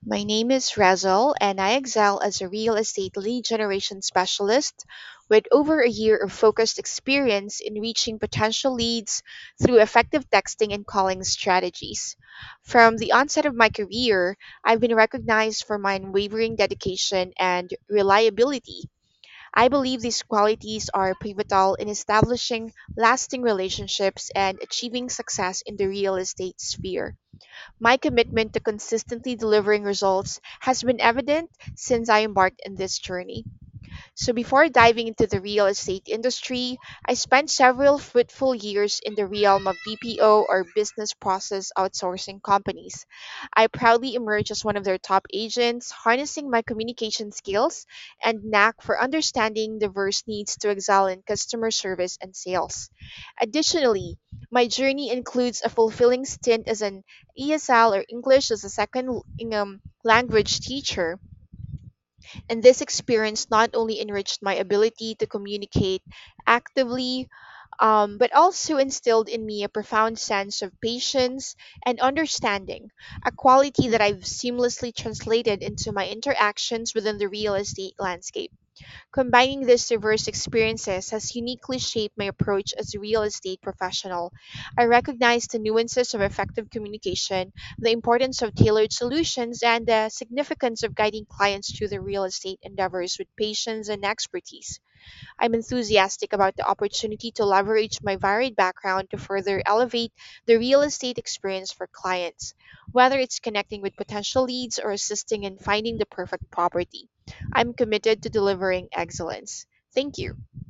My name is Razel, and I excel as a real estate lead generation specialist with over a year of focused experience in reaching potential leads through effective texting and calling strategies. From the onset of my career, I've been recognized for my unwavering dedication and reliability. I believe these qualities are pivotal in establishing lasting relationships and achieving success in the real estate sphere. My commitment to consistently delivering results has been evident since I embarked in this journey. So, before diving into the real estate industry, I spent several fruitful years in the realm of BPO or business process outsourcing companies. I proudly emerged as one of their top agents, harnessing my communication skills and knack for understanding diverse needs to excel in customer service and sales. Additionally, my journey includes a fulfilling stint as an ESL or English as a second language teacher, and this experience not only enriched my ability to communicate actively, but also instilled in me a profound sense of patience and understanding, a quality that I've seamlessly translated into my interactions within the real estate landscape. Combining these diverse experiences has uniquely shaped my approach as a real estate professional. I recognize the nuances of effective communication, the importance of tailored solutions, and the significance of guiding clients through their real estate endeavors with patience and expertise. I'm enthusiastic about the opportunity to leverage my varied background to further elevate the real estate experience for clients, whether it's connecting with potential leads or assisting in finding the perfect property. I'm committed to delivering excellence. Thank you.